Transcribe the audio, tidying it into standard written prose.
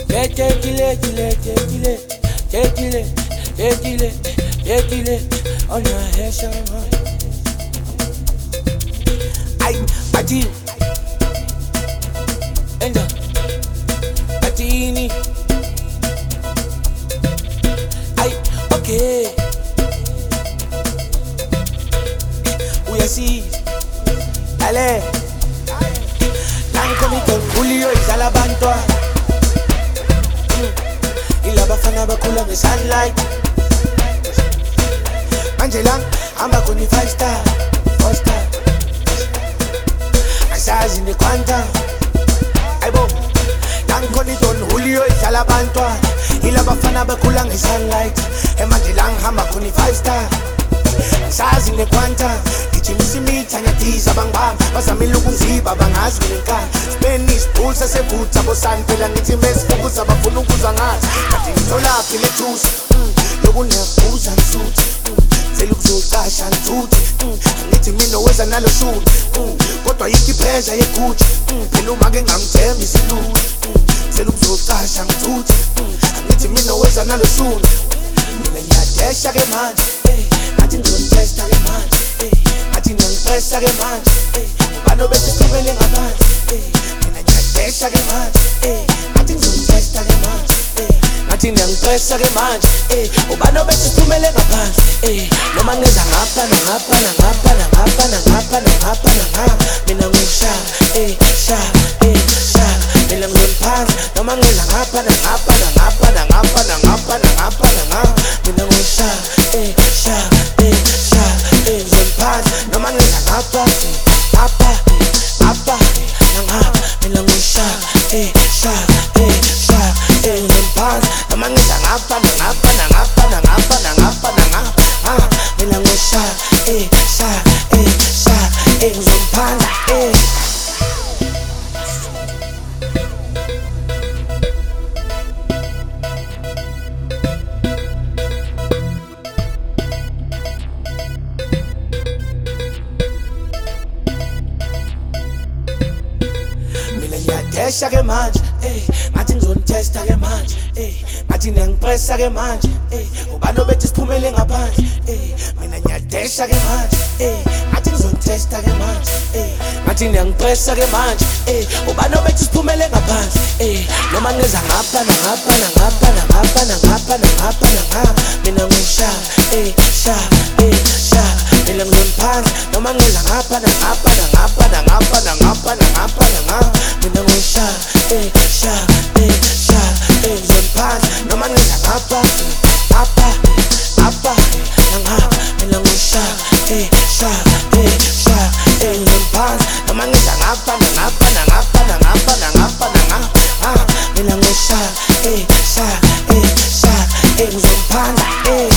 On your head, shine on. I deal. Enda. Atini. Okay. We are see. Ale. Nanko mito Julio izalabantoa. Ilabafana bakula me sunlight. Angela, I'm back on the 5-star, 4-star. I size in the quanta. I boom. Don Julio is Alabantoa. Ilabafana bakulang is sunlight. Angela, I'm back on the 5-star. I size in the quanta. Kichimisi mi tanyatiza bang bang. Masamilugung ziba bang hasmilinka. Spanish pulsa se puta bosan pelang itimes fukuza bafununguza ngat. Katintola pile juice. Logo ne puza suit. Selukuzokasha nthuthi ngithi mina weza nalo shoot kodwa yiki pressure yekuthi phela uma ke ngamthemba isilulu selukuzokasha nthuthi ngithi mina weza nalo shoot mina ngiyadesha ke manje ngathi ngizotesta ke manje ngathi ngiyapressa ke manje bano bethi sibele ngaphansi mina ngiyadesha ke manje ngathi ngizotesta ke manje ngathi ngiyapressa ke manje ubano bethi sibele ngaphansi noma ngeza ngapha nangapha nangapha nangapha nangapha nangapha nangapha mina ngisha sha sha mina ngiphansi noma ngeza ngapha nangapha nangapha nangapha nangapha nangapha nangapha mina ngisha sha sha ngiphansi noma ngeza ngapha ngapha ngapha nangapha mina ngisha sha sha ngiphansi noma ngeza ngapha nangapha nangapha nangapha nangapha nangapha mina ngisha sha ngizomphanda mina ngiyadesha ke manje ngathi ngizonitesta ke manje ngathi ngiyapressa ke manje ubano bethi siphumele ngaphandle mina ngiyadesha ke manje ngathi ngizonitesta ke manje ngathi ngiyapressa ke manje ubano bethi siphumele ngaphandle noma ngeza ngapha nangapha nangapha nangapha nangapha nangapha nangapha mina ngisha sha sha mina ngizoniphansi noma ngeza ngapha nangapha nangapha nangapha nangapha nangapha nangapha mina ngisha sha sha ngizoniphansi noma ngeza ngapha ngapha ngapha nangapha mina ngisha sha sha ngizoniphansi noma ngeza ngapha nangapha nangapha nangapha nangapha nangapha mina ngisha sha sha ngizoniphansi